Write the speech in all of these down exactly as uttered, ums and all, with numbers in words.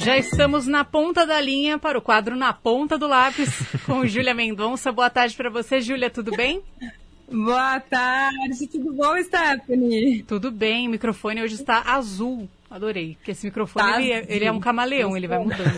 Já estamos na ponta da linha para o quadro Na Ponta do Lápis com Júlia Mendonça. Boa tarde para você, Júlia, tudo bem? Boa tarde, tudo bom, Stephanie? Tudo bem, o microfone hoje está azul. Adorei, porque esse microfone tá ele, é, ele é um camaleão, ele vai mudando.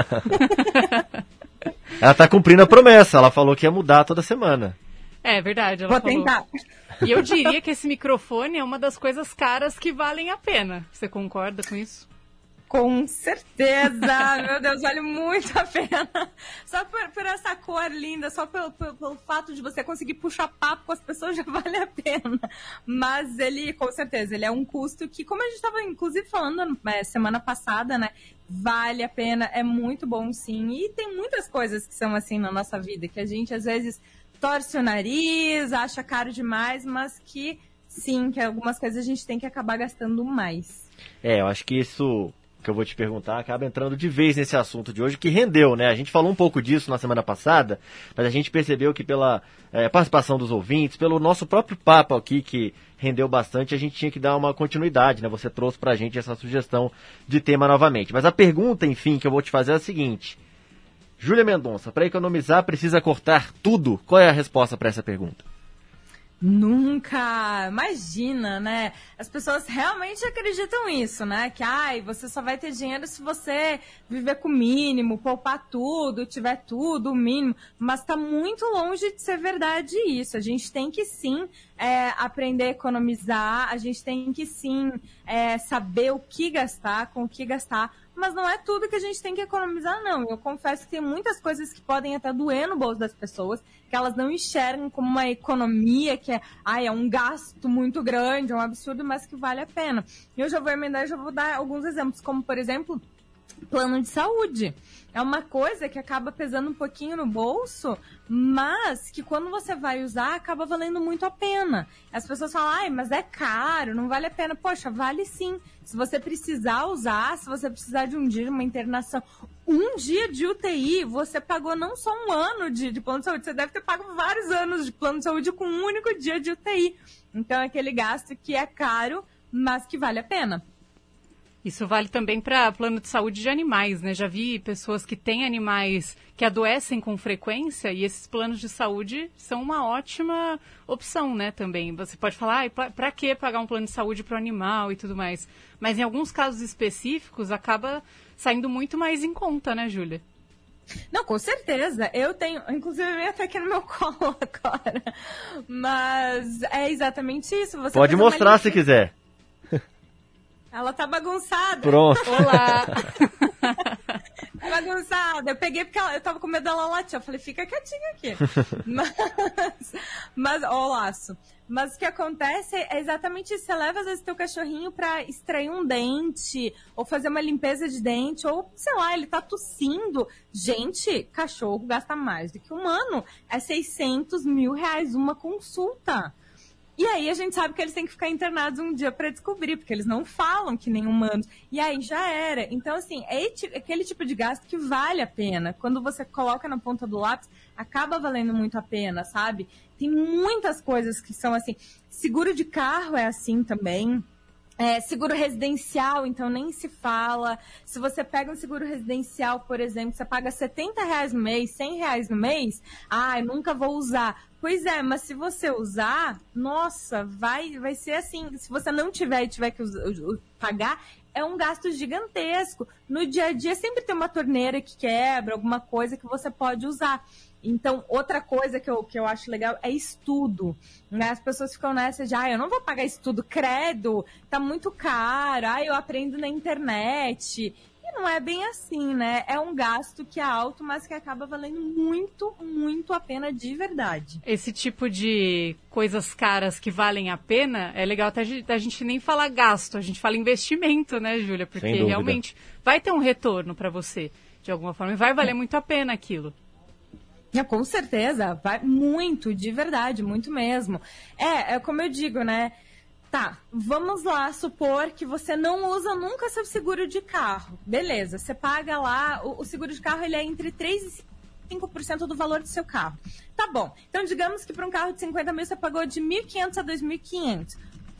Ela tá cumprindo a promessa, ela falou que ia mudar toda semana. É verdade, ela Vou falou. tentar. E eu diria que esse microfone é uma das coisas caras que valem a pena. Você concorda com isso? Com certeza, meu Deus, vale muito a pena. Só por, por essa cor linda, só pelo, pelo, pelo fato de você conseguir puxar papo com as pessoas já vale a pena. Mas ele, com certeza, ele é um custo que, como a gente estava inclusive falando é, semana passada, né? Vale a pena, é muito bom sim. E tem muitas coisas que são assim na nossa vida, que a gente às vezes torce o nariz, acha caro demais, mas que sim, que algumas coisas a gente tem que acabar gastando mais. É, eu acho que isso que eu vou te perguntar acaba entrando de vez nesse assunto de hoje, que rendeu, né? A gente falou um pouco disso na semana passada, mas a gente percebeu que pela é, participação dos ouvintes, pelo nosso próprio papo aqui, que rendeu bastante, a gente tinha que dar uma continuidade, né? Você trouxe pra gente essa sugestão de tema novamente. Mas a pergunta, enfim, que eu vou te fazer é a seguinte: Júlia Mendonça, para economizar precisa cortar tudo? Qual é a resposta para essa pergunta? Nunca! Imagina, né? As pessoas realmente acreditam nisso, né? Que, ai, você só vai ter dinheiro se você viver com o mínimo, poupar tudo, tiver tudo, o mínimo. Mas tá muito longe de ser verdade isso. A gente tem que, sim, é, aprender a economizar. A gente tem que, sim, é, saber o que gastar, com o que gastar. Mas não é tudo que a gente tem que economizar, não. Eu confesso que tem muitas coisas que podem até doer no bolso das pessoas, que elas não enxergam como uma economia, que é, ai, é um gasto muito grande, é um absurdo, mas que vale a pena. E eu já vou emendar e já vou dar alguns exemplos, como, por exemplo, plano de saúde. É uma coisa que acaba pesando um pouquinho no bolso, mas que quando você vai usar, acaba valendo muito a pena. As pessoas falam, ai, mas é caro, não vale a pena. Poxa, vale sim. Se você precisar usar, se você precisar de um dia, de uma internação, um dia de U T I, você pagou não só um ano de, de plano de saúde, você deve ter pago vários anos de plano de saúde com um único dia de U T I. Então é aquele gasto que é caro, mas que vale a pena. Isso vale também para plano de saúde de animais, né? Já vi pessoas que têm animais que adoecem com frequência e esses planos de saúde são uma ótima opção, né, também. Você pode falar, ah, para que pagar um plano de saúde para o animal e tudo mais? Mas em alguns casos específicos acaba saindo muito mais em conta, né, Júlia? Não, com certeza. Eu tenho, inclusive, eu até aqui no meu colo agora. Mas é exatamente isso. Você pode mostrar se quiser. Ela tá bagunçada. Pronto. Olá. Tá bagunçada. Eu peguei porque ela, eu tava com medo dela latir. Eu falei, fica quietinha aqui. mas, mas, ó o laço. Mas o que acontece é exatamente isso. Você leva, às vezes, teu cachorrinho pra extrair um dente, ou fazer uma limpeza de dente, ou, sei lá, ele tá tossindo. Gente, cachorro gasta mais do que humano. É seiscentos mil reais uma consulta. E aí a gente sabe que eles têm que ficar internados um dia para descobrir, porque eles não falam que nem humanos. E aí já era. Então, assim, é aquele tipo de gasto que vale a pena. Quando você coloca na ponta do lápis, acaba valendo muito a pena, sabe? Tem muitas coisas que são assim. Seguro de carro é assim também. É, seguro residencial, então nem se fala. Se você pega um seguro residencial, por exemplo, você paga setenta reais no mês, cem reais no mês, ah, eu nunca vou usar. Pois é, mas se você usar, nossa, vai, vai ser assim. Se você não tiver e tiver que pagar, é um gasto gigantesco. No dia a dia sempre tem uma torneira que quebra, alguma coisa que você pode usar. Então, outra coisa que eu, que eu acho legal é estudo, né? As pessoas ficam nessa de, ah, eu não vou pagar estudo, credo, tá muito caro, ah, eu aprendo na internet. E não é bem assim, né? É um gasto que é alto, mas que acaba valendo muito, muito a pena de verdade. Esse tipo de coisas caras que valem a pena, é legal até a gente nem falar gasto, a gente fala investimento, né, Júlia? Porque realmente vai ter um retorno para você, de alguma forma, e vai valer muito a pena aquilo. É, com certeza, vai muito, de verdade, muito mesmo. É, é como eu digo, né? Tá, vamos lá supor que você não usa nunca seu seguro de carro. Beleza, você paga lá, o, o seguro de carro ele é entre três por cento e cinco por cento do valor do seu carro. Tá bom, então digamos que para um carro de cinquenta mil você pagou de mil e quinhentos a dois mil e quinhentos. Tá,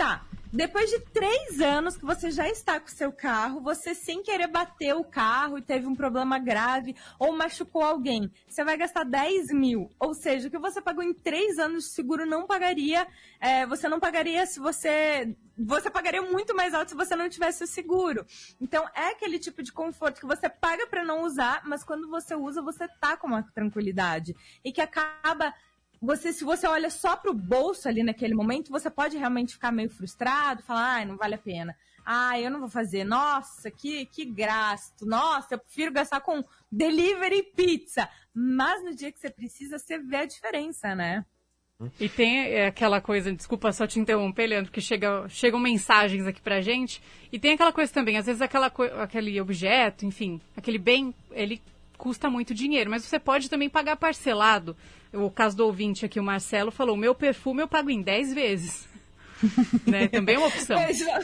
Depois de três anos que você já está com o seu carro, você sem querer bateu o carro e teve um problema grave ou machucou alguém, você vai gastar dez mil. Ou seja, o que você pagou em três anos de seguro não pagaria, é, você não pagaria se você... Você pagaria muito mais alto se você não tivesse o seguro. Então, é aquele tipo de conforto que você paga para não usar, mas quando você usa, você tá com uma tranquilidade. E que acaba... Você, se você olha só pro bolso ali naquele momento, você pode realmente ficar meio frustrado, falar, ai, não vale a pena. Ai, eu não vou fazer. Nossa, que, que gasto. Nossa, eu prefiro gastar com delivery e pizza. Mas no dia que você precisa, você vê a diferença, né? E tem aquela coisa, desculpa só te interromper, Leandro, que chega, chegam mensagens aqui pra gente. E tem aquela coisa também, às vezes aquela, aquele objeto, enfim, aquele bem, ele custa muito dinheiro, mas você pode também pagar parcelado. O caso do ouvinte aqui, o Marcelo, falou, meu perfume eu pago em dez vezes. Né? Também é uma opção. Só,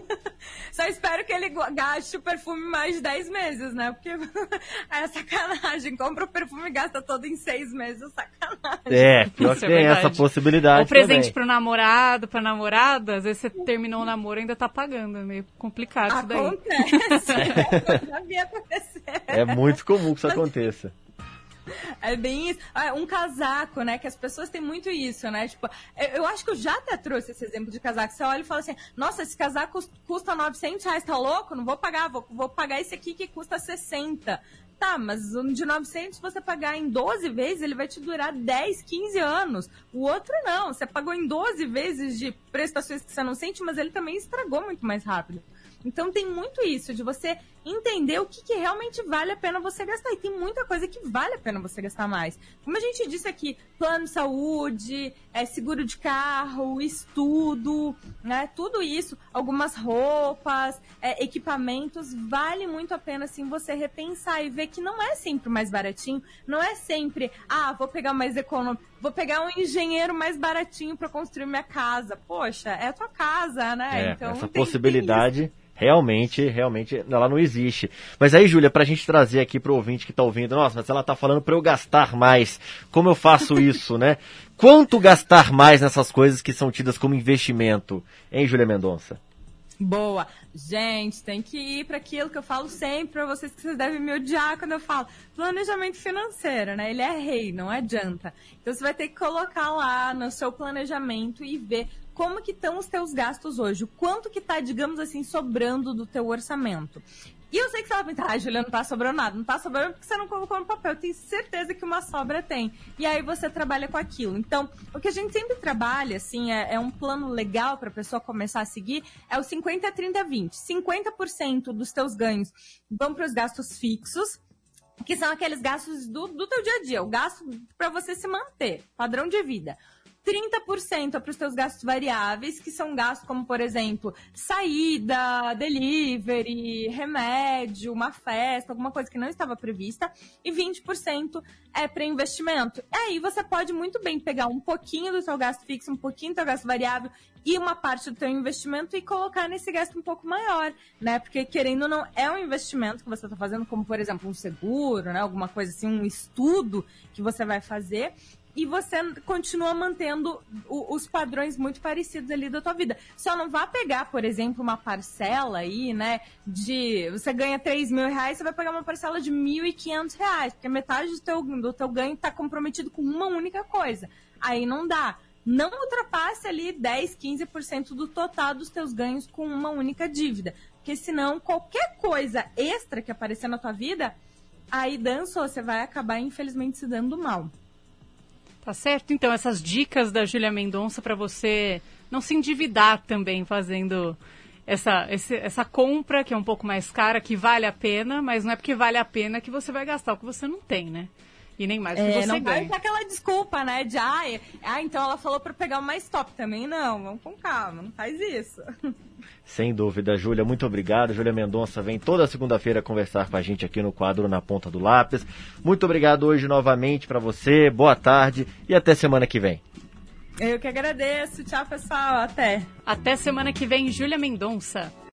só espero que ele gaste o perfume mais de dez meses, né? Porque é sacanagem. Compra o perfume e gasta todo em seis meses, é sacanagem. É, pior que tem essa possibilidade. O presente também. pro namorado, pra namorada, às vezes você terminou o namoro e ainda tá pagando. É meio complicado isso daí. Acontece. Eu já vi acontecer. É muito comum que isso aconteça. É bem isso. Ah, um casaco, né? Que as pessoas têm muito isso, né? Tipo, eu, eu acho que eu já até trouxe esse exemplo de casaco. Você olha e fala assim, nossa, esse casaco custa novecentos reais, tá louco? Não vou pagar, vou, vou pagar esse aqui que custa sessenta. Tá, mas um de novecentos você pagar em doze vezes, ele vai te durar dez, quinze anos. O outro não, você pagou em doze vezes de prestações que você não sente, mas ele também estragou muito mais rápido. Então tem muito isso, de você entender o que, que realmente vale a pena você gastar. E tem muita coisa que vale a pena você gastar mais. Como a gente disse aqui, plano de saúde, é, seguro de carro, estudo, né? Tudo isso, algumas roupas, é, equipamentos, vale muito a pena assim, você repensar e ver que não é sempre o mais baratinho, não é sempre, ah, vou pegar o mais econômico, vou pegar um engenheiro mais baratinho para construir minha casa. Poxa, é a tua casa, né? É, então, essa tem, possibilidade... Tem Realmente, realmente, ela não existe. Mas aí, Júlia, pra gente trazer aqui pro ouvinte que tá ouvindo, nossa, mas ela tá falando pra eu gastar mais. Como eu faço isso, né? Quanto gastar mais nessas coisas que são tidas como investimento? Hein, Júlia Mendonça? Boa. Gente, tem que ir para aquilo que eu falo sempre para vocês, que vocês devem me odiar quando eu falo. Planejamento financeiro, né? Ele é rei, não adianta. Então você vai ter que colocar lá no seu planejamento e ver como que estão os teus gastos hoje, o quanto que tá, digamos assim, sobrando do teu orçamento. E eu sei que você vai pensar, ah, Julia, não tá sobrando nada. Não tá sobrando porque você não colocou no papel. Eu tenho certeza que uma sobra tem. E aí você trabalha com aquilo. Então, o que a gente sempre trabalha, assim, é, é um plano legal para a pessoa começar a seguir, é o cinquenta, trinta, vinte. cinquenta por cento dos teus ganhos vão para os gastos fixos, que são aqueles gastos do, do teu dia a dia, o gasto para você se manter, padrão de vida. trinta por cento é para os teus gastos variáveis, que são gastos como, por exemplo, saída, delivery, remédio, uma festa, alguma coisa que não estava prevista. E vinte por cento é para investimento. E aí você pode muito bem pegar um pouquinho do seu gasto fixo, um pouquinho do seu gasto variável e uma parte do teu investimento e colocar nesse gasto um pouco maior, né? Porque, querendo ou não, é um investimento que você está fazendo, como, por exemplo, um seguro, né? Alguma coisa assim, um estudo que você vai fazer. E você continua mantendo o, os padrões muito parecidos ali da tua vida. Só não vá pegar, por exemplo, uma parcela aí, né, de... Você ganha três mil reais, você vai pegar uma parcela de mil e quinhentos reais, porque metade do teu, do teu ganho está comprometido com uma única coisa. Aí não dá. Não ultrapasse ali dez, quinze por cento do total dos teus ganhos com uma única dívida. Porque senão, qualquer coisa extra que aparecer na tua vida, aí dançou, você vai acabar, infelizmente, se dando mal. Tá certo? Então, essas dicas da Júlia Mendonça para você não se endividar também fazendo essa, esse, essa compra que é um pouco mais cara, que vale a pena, mas não é porque vale a pena que você vai gastar o que você não tem, né? E nem mais que é, você não ganha. Não vai aquela desculpa, né? De, ah, ah, então ela falou para pegar uma stop também. Não, vamos com calma, não faz isso. Sem dúvida, Júlia, muito obrigado. Júlia Mendonça vem toda segunda-feira conversar com a gente aqui no quadro Na Ponta do Lápis. Muito obrigado hoje novamente para você, boa tarde e até semana que vem. Eu que agradeço, tchau pessoal, até. Até semana que vem, Júlia Mendonça.